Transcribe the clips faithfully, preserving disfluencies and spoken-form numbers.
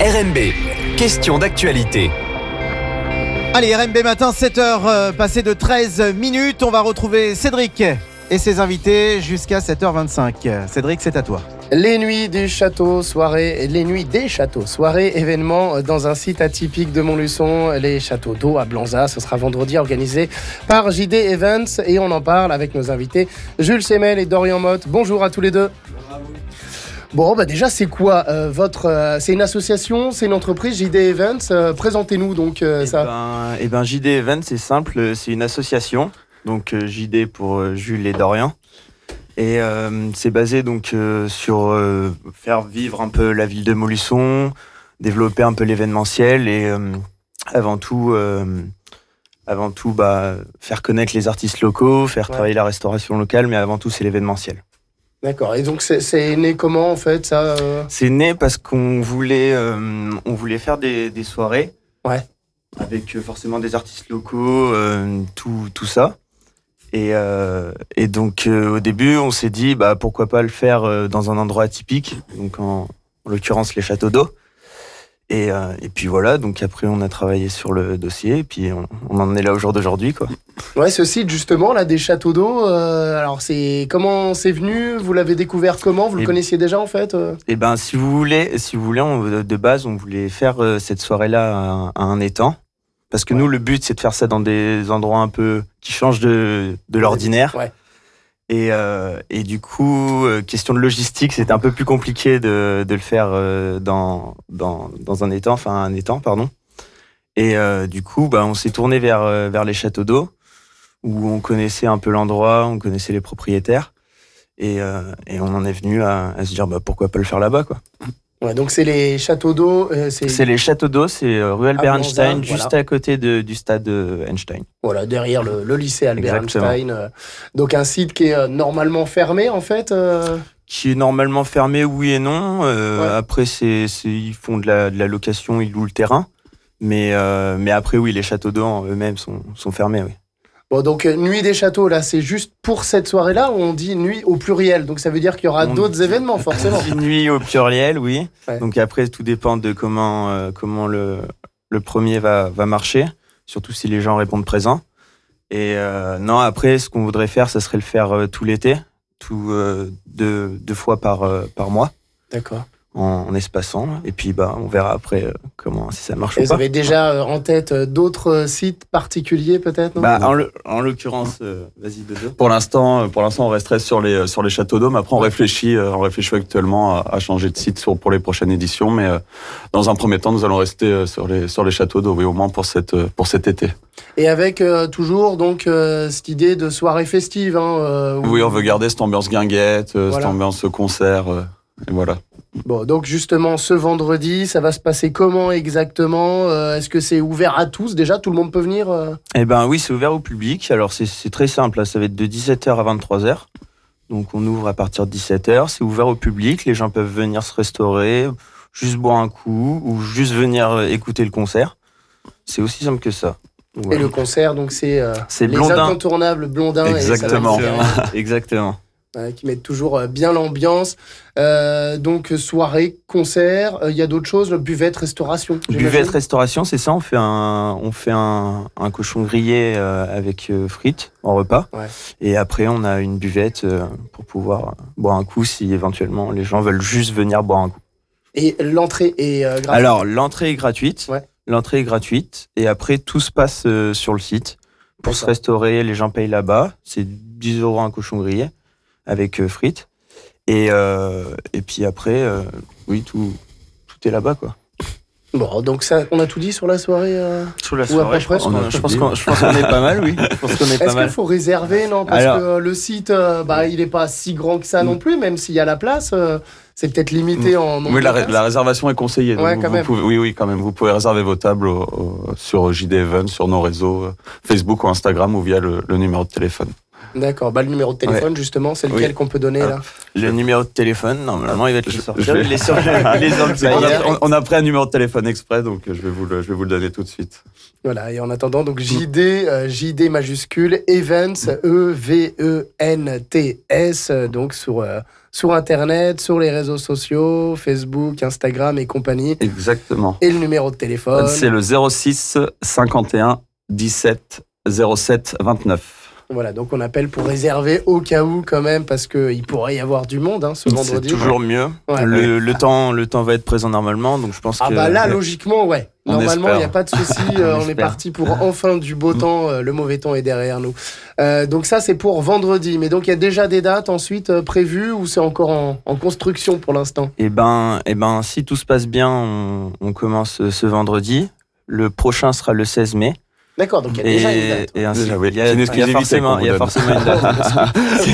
R M B, question d'actualité. Allez, R M B matin, sept heures euh, passées de treize minutes. On va retrouver Cédric et ses invités jusqu'à sept heures vingt-cinq. Cédric, c'est à toi. Les nuits du château, soirée, les nuits des châteaux, soirée, événement dans un site atypique de Montluçon, les châteaux d'eau à Blanza. Ce sera vendredi, organisé par J D Events et on en parle avec nos invités Jules Semel et Dorian Motte. Bonjour à tous les deux. Bon, bah déjà, c'est quoi euh, votre euh, c'est une association, c'est une entreprise, J D Events. Euh, présentez-nous donc euh, et ça. Ben, et ben J D Events, c'est simple, c'est une association. Donc euh, J D pour euh, Jules et Dorian. Et euh, c'est basé donc euh, sur euh, faire vivre un peu la ville de Montluçon, développer un peu l'événementiel et euh, avant tout, euh, avant tout, bah faire connaître les artistes locaux, faire Ouais. travailler la restauration locale, mais avant tout, c'est l'événementiel. D'accord. Et donc c'est, c'est né comment en fait ça euh... C'est né parce qu'on voulait, euh, on voulait faire des, des soirées, Ouais. avec euh, forcément des artistes locaux, euh, tout, tout ça. Et, euh, et donc euh, au début, on s'est dit bah pourquoi pas le faire euh, dans un endroit atypique, donc en, en l'occurrence les châteaux d'eau. Et, euh, et puis voilà, donc après on a travaillé sur le dossier, et puis on, on en est là au jour d'aujourd'hui, quoi. Ouais, ce site justement là des châteaux d'eau. Euh, alors c'est comment c'est venu? Vous l'avez découvert comment? Vous le Et- connaissiez déjà en fait euh Et ben si vous voulez, si vous voulez, on, de base on voulait faire euh, cette soirée-là à, à un étang, parce que Ouais. nous le but c'est de faire ça dans des endroits un peu qui changent de, de l'ordinaire. Ouais. Et, euh, et du coup, euh, question de logistique, c'était un peu plus compliqué de, de le faire euh, dans, dans, dans un étang, enfin un étang, pardon. Et euh, du coup, bah, on s'est tourné vers, euh, vers les châteaux d'eau, où on connaissait un peu l'endroit, on connaissait les propriétaires. Et, euh, et on en est venu à, à se dire, bah, pourquoi pas le faire là-bas, quoi. Ouais, donc c'est les châteaux d'eau. euh, c'est C'est les châteaux d'eau, c'est euh, rue Albert À Blanza, Einstein, voilà. juste à côté de, du stade euh, Einstein. voilà derrière le, le lycée Albert Exactement. Einstein. euh. Donc un site qui est euh, normalement fermé en fait. euh. Qui est normalement fermé, oui et non. Euh, Ouais. Après, c'est, c'est, ils font de la, de la location, ils louent le terrain. Mais, euh, mais après, oui, les châteaux d'eau en eux-mêmes sont, sont fermés, oui. Bon donc euh, nuit des châteaux là, c'est juste pour cette soirée-là où on dit nuit au pluriel. Donc ça veut dire qu'il y aura On d'autres dit- événements forcément. Une nuit au pluriel, oui. Ouais. Donc après, tout dépend de comment, euh, comment le, le premier va, va marcher, surtout si les gens répondent présents. Et euh, non, après, ce qu'on voudrait faire, ça serait le faire euh, tout l'été, tout, euh, deux, deux fois par, euh, par mois, D'accord. en, en espaçant. Et puis, bah, on verra après euh, comment, si ça marche Et ou vous pas. avez déjà euh, en tête euh, d'autres euh, sites particuliers peut-être non Bah, en, le- en l'occurrence, euh, vas-y, Dodo. Pour l'instant, pour l'instant, on resterait sur les sur les châteaux d'eau, mais après on réfléchit, euh, on réfléchit actuellement à, à changer de site sur, pour les prochaines éditions, mais euh, dans un premier temps, nous allons rester euh, sur les sur les châteaux d'eau, oui, au moins pour cette euh, pour cet été. Et avec euh, toujours donc euh, cette idée de soirée festive. Hein, euh, où- Oui, on veut garder cette ambiance guinguette, euh, Voilà. cette ambiance concert, euh, et voilà. Bon, donc justement ce vendredi, ça va se passer comment exactement? Euh, Est-ce que c'est ouvert à tous déjà? Tout le monde peut venir euh Eh ben oui, c'est ouvert au public. Alors c'est c'est très simple, là. Ça va être de dix-sept heures à vingt-trois heures. Donc on ouvre à partir de dix-sept heures. C'est ouvert au public. Les gens peuvent venir se restaurer, juste boire un coup ou juste venir euh, écouter le concert. C'est aussi simple que ça. Et Voilà. le concert, donc c'est euh, C'est les Blondin. incontournables Blondin Exactement. et Sabine Ferrer, Exactement. euh, qui mettent toujours euh, bien l'ambiance. Euh, donc soirée, concert, il y a d'autres choses, buvette, restauration. j'imagine. Buvette, restauration, c'est ça. On fait un, on fait un, un cochon grillé euh, avec euh, frites en repas. Ouais. Et après, on a une buvette euh, pour pouvoir euh, boire un coup si éventuellement les gens veulent juste venir boire un coup. Et l'entrée est euh, gratuite. Alors, l'entrée est gratuite. Ouais. L'entrée est gratuite. Et après, tout se passe euh, sur le site. Pour se D'accord. restaurer, les gens payent là-bas. C'est dix euros un cochon grillé avec euh, frites. Et, euh, et puis après, euh, oui, tout, tout est là-bas, quoi. Bon, donc ça, on a tout dit sur la soirée. euh Sur la Ou à peu soirée, je près, pense on a qu'on- je tout pense dit. qu'on je pense qu'on est pas mal, oui. Je pense qu'on est pas Est-ce qu'il mal. faut réserver? Non, parce Alors- que euh, le site, euh, bah, il n'est pas si grand que ça non plus, même s'il y a la place. euh, c'est peut-être limité en nombre Oui, de la, ré- places. la réservation est conseillée. donc Ouais, vous- quand vous même. pouvez- oui, oui, quand même. Vous pouvez réserver vos tables au- au- sur J D Events, sur nos réseaux euh, Facebook ou Instagram ou via le, le numéro de téléphone. D'accord. Bah, le numéro de téléphone, ouais. justement, c'est lequel oui. qu'on peut donner là? Le numéro de téléphone, normalement, il va être je, sortir. Je vais... Il est sur les on, a, on a pris un numéro de téléphone exprès, donc je vais vous le, je vais vous le donner tout de suite. Voilà, et en attendant, donc J D, euh, J D majuscule, Events, E V E N T S, donc sur, euh, sur Internet, sur les réseaux sociaux, Facebook, Instagram et compagnie. Exactement. Et le numéro de téléphone? C'est le zéro six cinquante et un dix-sept zéro sept vingt-neuf. Voilà, donc on appelle pour réserver au cas où quand même, parce qu'il pourrait y avoir du monde hein, ce vendredi. C'est toujours mieux. Ouais. Le, le, temps, le temps va être présent normalement, donc je pense ah que... Ah bah là, logiquement, ouais. On Normalement, il n'y a pas de souci. on, on, on est parti pour enfin du beau temps. Euh, le mauvais temps est derrière nous. Euh, donc ça, c'est pour vendredi. Mais donc, il y a déjà des dates ensuite euh, prévues ou c'est encore en, en construction pour l'instant? Eh ben, eh ben, si tout se passe bien, on, on commence ce vendredi. Le prochain sera le seize mai. D'accord, donc il y a déjà et, une date. Et ainsi, déjà, oui. il y a, il y a forcément, il y a forcément une date.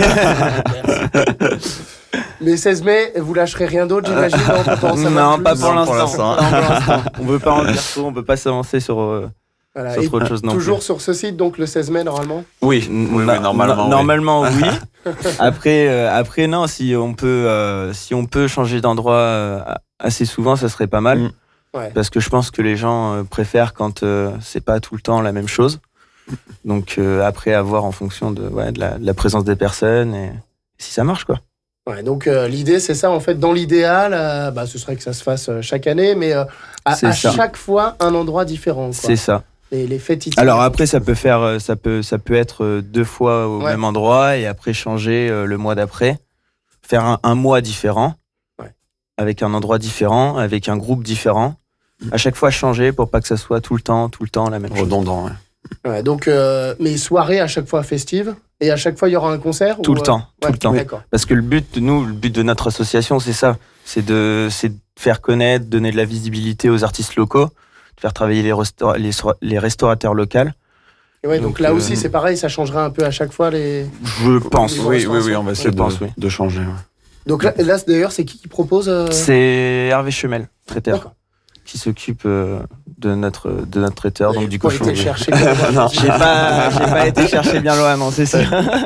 Mais seize mai, vous lâcherez rien d'autre, j'imagine? Non, non pas pour l'instant. On ne veut pas en dire trop, on ne peut pas s'avancer sur, euh, voilà. sur autre chose non toujours plus. sur ce site, donc le seize mai, normalement? Oui, oui, oui normalement. No- normalement, oui. oui. Après, euh, après, non, si on peut, euh, si on peut changer d'endroit euh, assez souvent, ça serait pas mal. Mm. Ouais. Parce que je pense que les gens euh, préfèrent quand euh, c'est pas tout le temps la même chose. Donc euh, après, à voir en fonction de, ouais, de, la, de la présence des personnes et si ça marche, quoi. Ouais, donc euh, l'idée, c'est ça, en fait, dans l'idéal, euh, bah, ce serait que ça se fasse euh, chaque année, mais euh, à, à chaque fois, un endroit différent. Quoi. C'est ça. Et les fêtes itinéraires. Alors après, ça peut faire, ça peut, ça peut être deux fois au ouais. même endroit et après changer euh, le mois d'après, faire un, un mois différent, ouais. avec un endroit différent, avec un groupe différent. À chaque fois changer pour pas que ça soit tout le temps, tout le temps la même chose. Redondant, ouais. Ouais, donc, euh, mais soirée à chaque fois festive et à chaque fois il y aura un concert tout ou le temps, euh... tout ouais, le temps. D'accord. Parce que le but de nous, le but de notre association, c'est ça, c'est de, c'est de faire connaître, donner de la visibilité aux artistes locaux, de faire travailler les, resta- les, les restaurateurs locaux. Et ouais, donc, donc là euh... aussi c'est pareil, ça changera un peu à chaque fois les. Je pense. Les oui, oui, oui, on va essayer de, pense, oui. de changer. Ouais. Donc là, là d'ailleurs, c'est qui qui propose euh... C'est Hervé Chemel, traiteur. D'accord. Qui s'occupe euh, de notre de notre traiteur, donc du coup cochon. Été chercher bien loin. Non, j'ai pas j'ai pas été chercher bien loin, non, c'est sûr.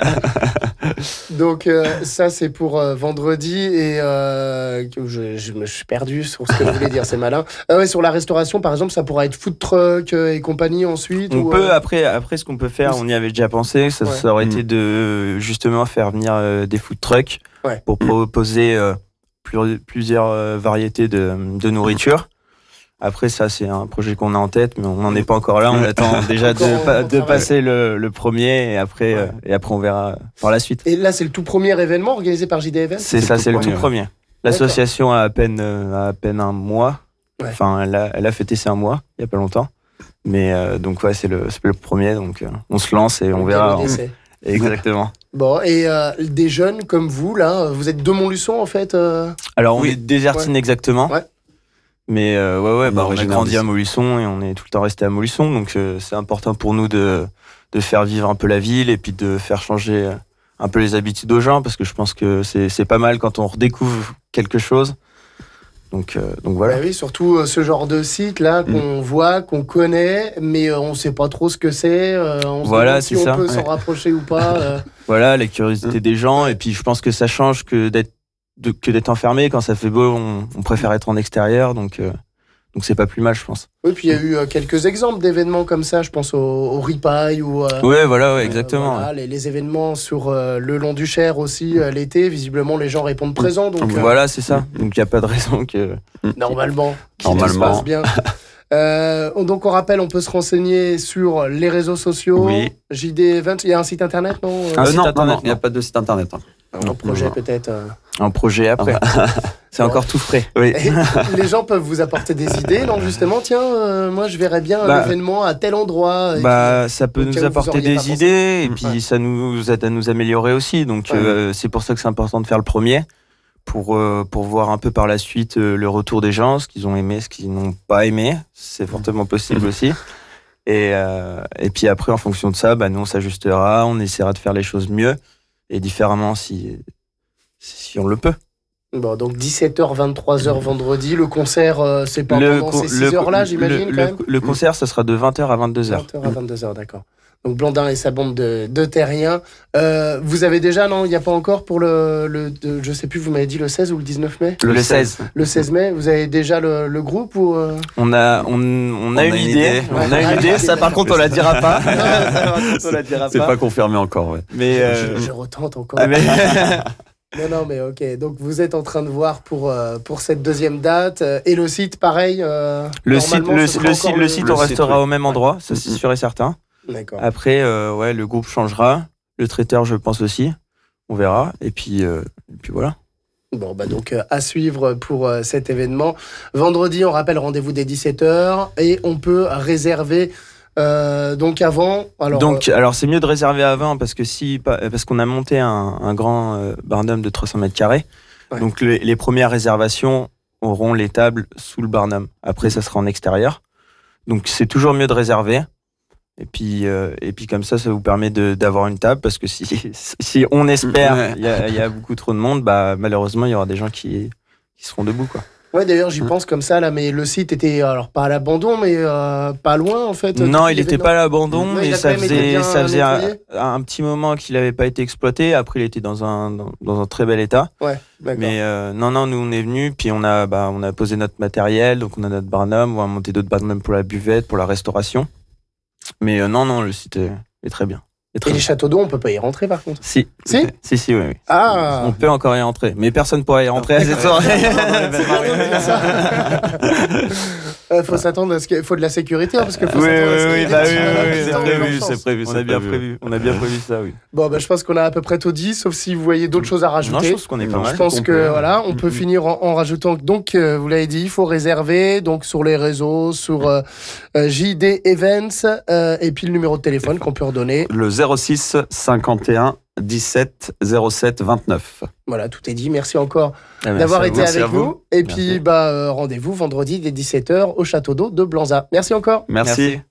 Donc euh, ça c'est pour euh, vendredi et euh, je, je me suis perdu sur ce que je voulais dire, c'est malin. Ah ouais, sur la restauration par exemple, ça pourra être food truck et compagnie ensuite. On ou, peut euh... après après ce qu'on peut faire, on y avait déjà pensé, ça, ouais. ça aurait mmh. été de justement faire venir euh, des food trucks ouais. pour proposer euh, plus, plusieurs euh, variétés de, de nourriture. Après, ça, c'est un projet qu'on a en tête, mais on n'en est pas encore là. On attend déjà de, pa- de passer le, le premier et après, ouais. euh, et après, on verra par la suite. Et là, c'est le tout premier événement organisé par J D Events? C'est, c'est ça, c'est le tout ouais. premier. L'association a à peine, a à peine un mois. Ouais. Enfin, elle a, elle a fêté ses un mois, il n'y a pas longtemps. Mais euh, donc, ouais, c'est le, c'est le premier. Donc, euh, on se lance et on, on verra. On... Exactement. Bon, et euh, des jeunes comme vous, là, vous êtes de Montluçon, en fait euh... Alors, on oui. est Désertine ouais. exactement. Ouais. Mais euh, ouais, ouais, bah, on a grandi à Montluçon et on est tout le temps resté à Montluçon, donc euh, c'est important pour nous de, de faire vivre un peu la ville et puis de faire changer un peu les habitudes aux gens, parce que je pense que c'est, c'est pas mal quand on redécouvre quelque chose. Donc, euh, donc voilà. Bah oui, surtout euh, ce genre de site là qu'on mmh. voit, qu'on connaît, mais euh, on sait pas trop ce que c'est. Euh, on voilà, se demande si c'est on ça. peut ouais. s'en rapprocher ou pas. Euh. Voilà, la curiosité mmh. des gens, et puis je pense que ça change que d'être De, que d'être enfermé. Quand ça fait beau, on, on préfère être en extérieur, donc euh, donc c'est pas plus mal, je pense. Oui, puis il y a eu euh, quelques exemples d'événements comme ça, je pense au, au Ripaille ou euh, ouais voilà ouais, exactement euh, voilà, ouais. les, les événements sur euh, le long du Cher aussi euh, l'été, visiblement les gens répondent présents, donc euh, voilà, c'est ça, donc il y a pas de raison que normalement qui normalement se passe bien. Euh, donc on rappelle, on peut se renseigner sur les réseaux sociaux. Oui. J D Events, il y a un site internet, non euh, euh, site non, internet, non, il n'y a pas de site internet. Hein. Un non, projet non. peut-être. Euh... Un projet après. C'est bon. Encore tout frais. Oui. Les gens peuvent vous apporter des idées, non justement. Tiens, euh, moi je verrais bien bah, un événement à tel endroit. Bah, ça peut nous apporter des idées et puis ouais. ça nous aide à nous améliorer aussi. Donc ouais. euh, c'est pour ça que c'est important de faire le premier. Pour, euh, pour voir un peu par la suite euh, le retour des gens, ce qu'ils ont aimé, ce qu'ils n'ont pas aimé. C'est fortement possible aussi. Et, euh, et puis après, en fonction de ça, bah, nous, on s'ajustera, on essaiera de faire les choses mieux et différemment si, si on le peut. Bon, donc dix-sept heures, vingt-trois heures vendredi. Le concert, euh, c'est pas le, pendant ces six heures-là, j'imagine, le, quand même le, le concert, ça sera de vingt heures à vingt-deux heures. vingt heures à vingt-deux heures, d'accord. Donc Blandin et sa bande de, de terriens. Euh, vous avez déjà, non, il n'y a pas encore pour le, le de, je sais plus, vous m'avez dit le seize ou le dix-neuf mai? Le seize. Le seize mai, vous avez déjà le, le groupe ou euh... On a, on, on a On une a une idée. idée. On a une idée. Ça, par contre, on la dira pas. Ça, par contre, on la dira C'est pas confirmé encore, ouais. Mais, euh, je, je retente encore. ah, mais- Non, non, mais ok. Donc vous êtes en train de voir pour, euh, pour cette deuxième date. Euh, et le site, pareil euh, le site, normalement, le, ce le sera site, encore le site, le on site, restera oui. au même endroit. Ça, c'est Mhm. sûr et certain. D'accord. Après, euh, ouais, le groupe changera. Le traiteur, je pense aussi. On verra. Et puis, euh, et puis voilà. Bon, bah donc euh, à suivre pour euh, cet événement. Vendredi, on rappelle, rendez-vous dès dix-sept heures. Et on peut réserver euh, donc avant. Alors, Donc, alors c'est mieux de réserver avant parce que si, parce qu'on a monté un, un grand euh, barnum de trois cents mètres carrés. Ouais. Donc les, les premières réservations auront les tables sous le barnum. Après, ça sera en extérieur. Donc c'est toujours mieux de réserver. Et puis, euh, et puis comme ça, ça vous permet de, d'avoir une table parce que si, si on espère Ouais. il y, a, il y a beaucoup trop de monde, bah malheureusement il y aura des gens qui, qui seront debout quoi. ouais, d'ailleurs, j'y Mm. pense comme ça là, mais le site était alors pas à l'abandon, mais euh, pas loin en fait. Non, Tout il n'était l'événement. pas à l'abandon, Non, mais il a ça quand même été faisait, bien ça faisait un, nettoyé. un petit moment qu'il n'avait pas été exploité. Après, il était dans un, dans, dans un très bel état. Ouais, d'accord. Mais euh, non, non, nous on est venus, puis on a, bah, on a posé notre matériel, donc on a notre barnum, on va monter d'autres barnums pour la buvette, pour la restauration. Mais euh, non, non, le site est, est très bien. Est très Et les bien. châteaux d'eau, on peut pas y rentrer par contre. Si, Si si, si, oui, oui. Ah. On peut encore y rentrer, mais personne ne pourra y rentrer à cette soirée. Il faut s'attendre à ce qu'il faut de la sécurité, hein, parce qu'il faut Oui, s'attendre à ce oui, qu'il y ait oui, des bah petits oui, malades oui, qui oui, sortent c'est de prévu, l'urgence. c'est prévu, On c'est a bien prévu. prévu, on a bien prévu ça, oui. Bon, bah, je pense qu'on a à peu près tout dit, sauf si vous voyez d'autres choses à Non, je rajouter. pense qu'on est pas Non, mal. Je pense complet, que ouais. voilà, on peut Mhm. finir en, en rajoutant que, donc euh, vous l'avez dit, il faut réserver donc sur les réseaux, sur euh, euh, J D Events euh, et puis le numéro de téléphone qu'on peut redonner. Le zéro six cinquante et un dix-sept zéro sept vingt-neuf. Voilà, tout est dit. Merci encore Ah, merci d'avoir à été vous. Merci avec à vous. nous. Et puis Merci. bah euh, rendez-vous vendredi dès dix-sept heures au Château d'eau de Blanza. Merci encore. Merci. Merci.